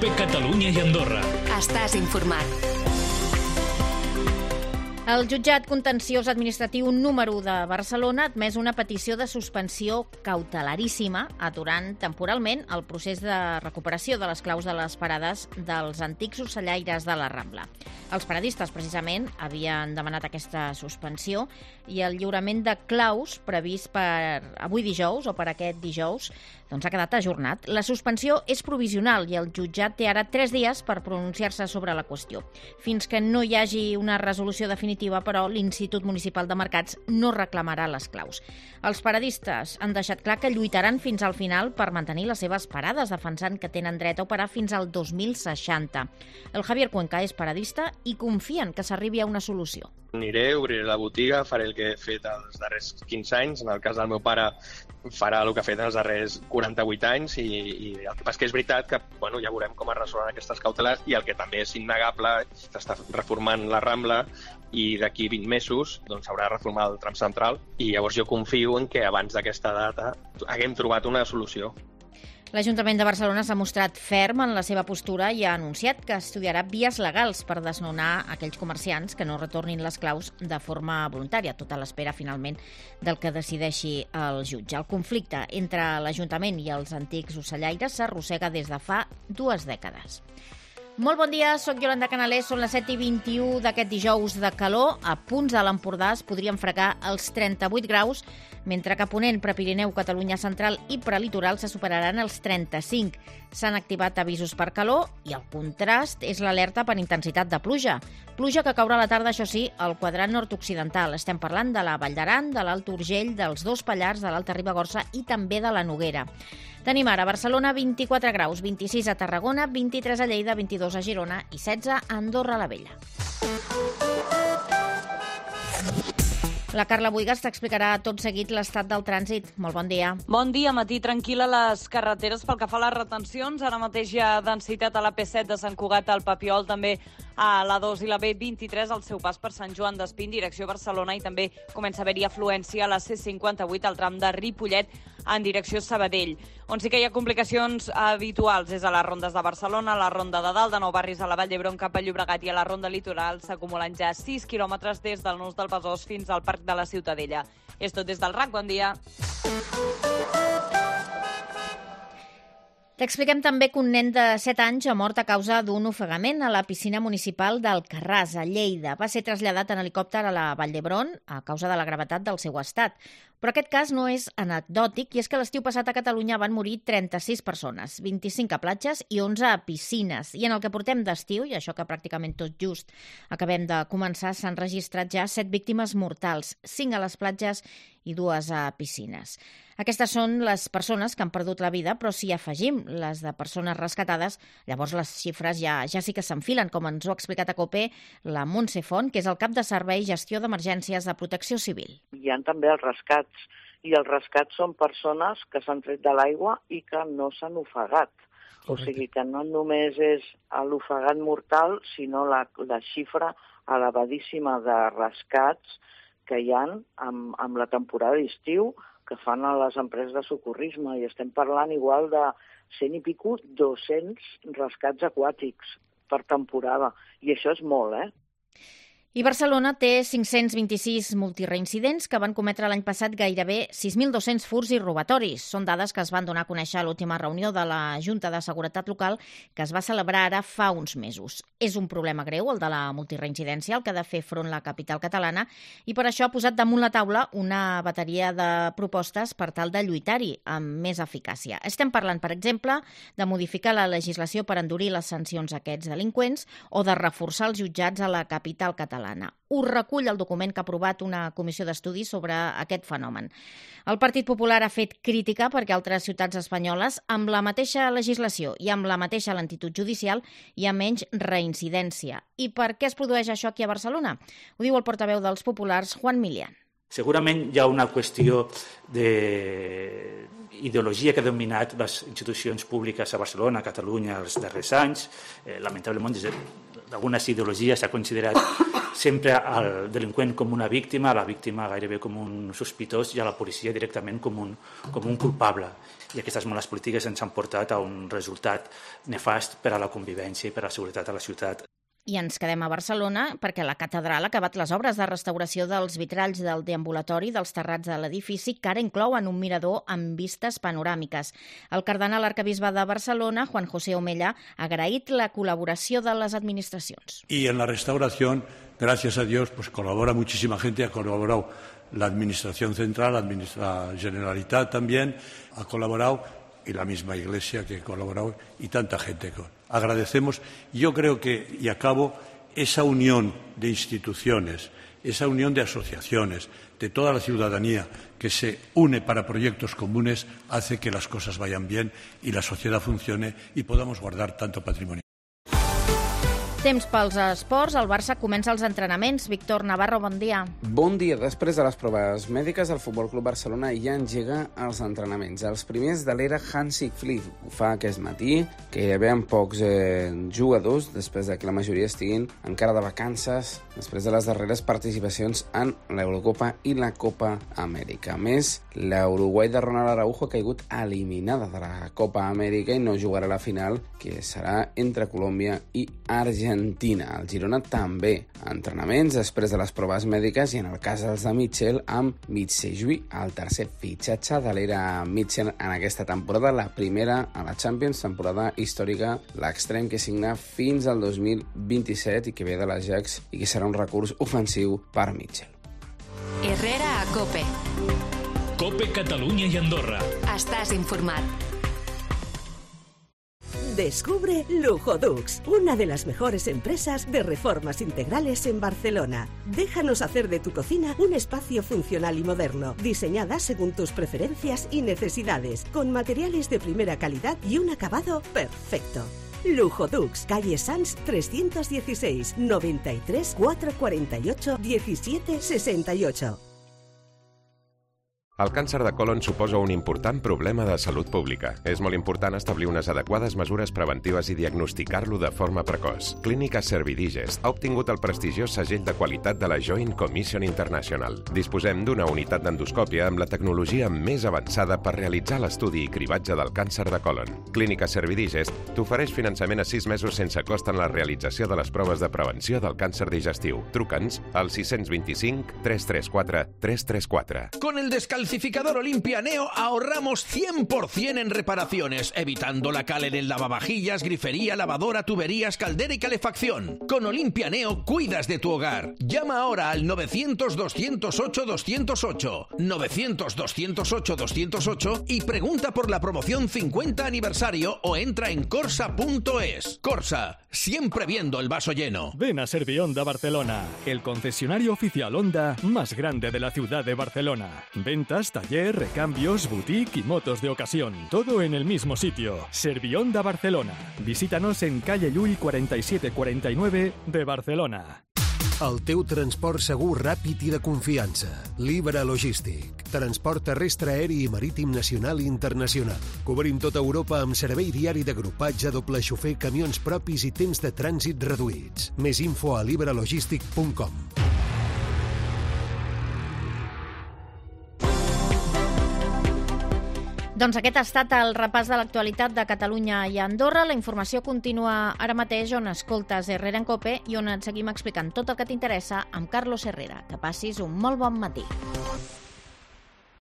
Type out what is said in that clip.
COPE Catalunya i Andorra. Estàs informat. El jutjat contenciós administratiu número 1 de Barcelona ha admès una petició de suspensió cautelaríssima aturant temporalment el procés de recuperació de les claus de les parades dels antics ocellaires de la Rambla. Els paradistes, precisament, havien demanat aquesta suspensió i el lliurament de claus previst per avui dijous o per aquest dijous ha quedat ajornat. La suspensió és provisional i el jutjat té ara 3 dies per pronunciar-se sobre la qüestió. Fins que no hi hagi una resolució definitiva, però, l'Institut Municipal de Mercats no reclamarà les claus. Els paradistes han deixat clar que lluitaran fins al final per mantenir les seves parades, defensant que tenen dret a operar fins al 2060. El Javier Cuenca és paradista i confien que s'arribi a una solució. Aniré, obriré la botiga, faré el que he fet els darrers 15 anys. En el cas del meu pare farà el que ha fet en els darrers 48 anys i el que passa que és veritat que ja veurem com es resolen aquestes cautelars i el que també és innegable, s'està reformant la Rambla i d'aquí 20 mesos s'haurà de reformar el tram central i llavors jo confio en que abans d'aquesta data haguem trobat una solució. L'Ajuntament de Barcelona s'ha mostrat ferm en la seva postura i ha anunciat que estudiarà vies legals per desnonar aquells comerciants que no retornin les claus de forma voluntària, tot a l'espera, finalment, del que decideixi el jutge. El conflicte entre l'Ajuntament i els antics ocellaires s'arrossega des de fa 2 dècades. Molt bon dia, soc Yolanda Canalés, són les 7:21 d'aquest dijous de calor. A punts de l'Empordà es podrien fregar els 38 graus, mentre que a Ponent, Prepirineu, Catalunya Central i Prelitoral se superaran els 35. S'han activat avisos per calor i el contrast és l'alerta per intensitat de pluja. Pluja que caurà a la tarda, això sí, al quadrant nord-occidental. Estem parlant de la Vall d'Aran, de l'Alt Urgell, dels Dos Pallars, de l'Alta Ribagorça i també de la Noguera. Tenim ara a Barcelona 24 graus, 26 a Tarragona, 23 a Lleida, 22 a Girona i 16 a Andorra la Vella. La Carla Buigas t'explicarà tot seguit l'estat del trànsit. Molt bon dia. Bon dia, matí tranquil·la a les carreteres pel que fa a les retencions. Ara mateix hi ha densitat a la P7 de Sant Cugat al Papiol, també a la 2 i la B23 al seu pas per Sant Joan d'Espí en direcció a Barcelona i també comença a haver-hi afluència a la C58 al tram de Ripollet en direcció a Sabadell. On sí que hi ha complicacions habituals és a les rondes de Barcelona, a la ronda de dalt, de Nou Barris a la Vall d'Hebron cap a Llobregat i a la ronda litoral s'acumulen ja 6 quilòmetres des del Nus del Besòs fins al Parc de la Ciutadella. És tot des del RAC, bon dia. T'expliquem també que un nen de 7 anys ha mort a causa d'un ofegament a la piscina municipal d'Alcarràs, a Lleida. Va ser traslladat en helicòpter a la Vall d'Hebron a causa de la gravetat del seu estat. Però aquest cas no és anecdòtic i és que l'estiu passat a Catalunya van morir 36 persones, 25 a platges i 11 a piscines. I en el que portem d'estiu, i això que pràcticament tot just acabem de començar, s'han registrat ja 7 víctimes mortals, 5 a les platges i 2 a piscines. Aquestes són les persones que han perdut la vida, però si afegim les de persones rescatades, llavors les xifres ja sí que s'enfilen, com ens ho ha explicat a COPE la Montse Font, que és el cap de Servei i Gestió d'Emergències de Protecció Civil. Hi ha també els rescats, i els rescats són persones que s'han tret de l'aigua i que no s'han ofegat. O sigui que no només és l'ofegat mortal, sinó la xifra elevadíssima de rescats que hi ha amb la temporada d'estiu que fan a les empreses de socorrisme, i estem parlant igual de 100 i pico, 200 rescats aquàtics per temporada, i això és molt, I Barcelona té 526 multireincidents que van cometre l'any passat gairebé 6.200 furts i robatoris. Són dades que es van donar a conèixer a l'última reunió de la Junta de Seguretat Local que es va celebrar ara fa uns mesos. És un problema greu, el de la multireincidència, al que ha de fer front la capital catalana, i per això ha posat damunt la taula una bateria de propostes per tal de lluitar-hi amb més eficàcia. Estem parlant, per exemple, de modificar la legislació per endurir les sancions a aquests delinqüents o de reforçar els jutjats a la capital catalana. Ho recull el document que ha aprovat una comissió d'estudi sobre aquest fenomen. El Partit Popular ha fet crítica perquè altres ciutats espanyoles, amb la mateixa legislació i amb la mateixa lentitud judicial, hi ha menys reincidència. I per què es produeix això aquí a Barcelona? Ho diu el portaveu dels populars, Juan Milian. Segurament hi ha una qüestió d'ideologia que ha dominat les institucions públiques a Barcelona, a Catalunya, els darrers anys. Lamentablement, algunes ideologies s'ha considerat sempre al delinqüent com una víctima, a la víctima gairebé com un sospitós i a la policia directament com un culpable. I aquestes males polítiques ens han portat a un resultat nefast per a la convivència i per a la seguretat a la ciutat. I ens quedem a Barcelona perquè la catedral ha acabat les obres de restauració dels vitralls del deambulatori dels terrats de l'edifici, que ara inclouen un mirador amb vistes panoràmiques. El cardenal arquebisbe de Barcelona, Juan José Omella, ha agraït la col·laboració de les administracions. Y en la restauración, gracias a Dios, pues colabora muchísima gente, ha colaborado la Administración Central, la Generalitat también, ha colaborado, y la misma Iglesia que ha colaborado, y tanta gente. Agradecemos. Yo creo que, y acabo, esa unión de instituciones, esa unión de asociaciones, de toda la ciudadanía que se une para proyectos comunes, hace que las cosas vayan bien y la sociedad funcione y podamos guardar tanto patrimonio. Temps pels esports, el Barça comença els entrenaments. Víctor Navarro, bon dia. Bon dia. Després de les proves mèdiques, el Futbol Club Barcelona ja engega els entrenaments. Els primers de l'era Hansi Flick ho fa aquest matí, que hi havia pocs jugadors, després de que la majoria estiguin encara de vacances, després de les darreres participacions en l'Eurocopa i la Copa Amèrica. A més, l'Uruguai de Ronald Araujo ha caigut eliminada de la Copa Amèrica i no jugarà a la final, que serà entre Colòmbia i Argentina. El Girona també entrenaments després de les proves mèdiques i en el cas dels de Mitchell amb Mitsejui, el tercer fitxatge de l'era Mitchell en aquesta temporada, la primera a la Champions, temporada històrica, l'extrem que signa fins al 2027 i que ve de l'Ajax i que serà un recurs ofensiu per Mitchell. Herrera a COPE. COPE Catalunya i Andorra. Estàs informat. Descubre Lujodux, una de las mejores empresas de reformas integrales en Barcelona. Déjanos hacer de tu cocina un espacio funcional y moderno, diseñada según tus preferencias y necesidades, con materiales de primera calidad y un acabado perfecto. Lujodux, calle Sans 316, 93 448 17 68. El càncer de còlon suposa un important problema de salut pública. És molt important establir unes adequades mesures preventives i diagnosticar-lo de forma precoç. Clínica Servidigest ha obtingut el prestigiós segell de qualitat de la Joint Commission International. Disposem d'una unitat d'endoscòpia amb la tecnologia més avançada per realitzar l'estudi i cribatge del càncer de còlon. Clínica Servidigest t'ofereix finançament a 6 mesos sense cost en la realització de les proves de prevenció del càncer digestiu. Truca'ns al 625 334 334. Con el descalcificador Olympia Neo ahorramos 100% en reparaciones, evitando la cal en el lavavajillas, grifería, lavadora, tuberías, caldera y calefacción. Con Olympia Neo cuidas de tu hogar. Llama ahora al 900-208-208, 900-208-208 y pregunta por la promoción 50 aniversario o entra en corsa.es. Corsa, siempre viendo el vaso lleno. Ven a Servihonda Barcelona, el concesionario oficial Honda más grande de la ciudad de Barcelona. Ventas, taller, recambios, boutique y motos de ocasión. Todo en el mismo sitio. Servihonda Barcelona. Visítanos en calle Llull 4749 de Barcelona. El teu transport segur, ràpid i de confiança. Libra Logístic. Transport terrestre, aeri i marítim nacional i internacional. Cobrim tota Europa amb servei diari d'agrupatge, doble xofer, camions propis i temps de trànsit reduïts. Més info a libralogistic.com. Doncs aquest ha estat el repàs de l'actualitat de Catalunya i Andorra. La informació continua ara mateix on escoltes Herrera en COPE i on et seguim explicant tot el que t'interessa amb Carlos Herrera. Que passis un molt bon matí.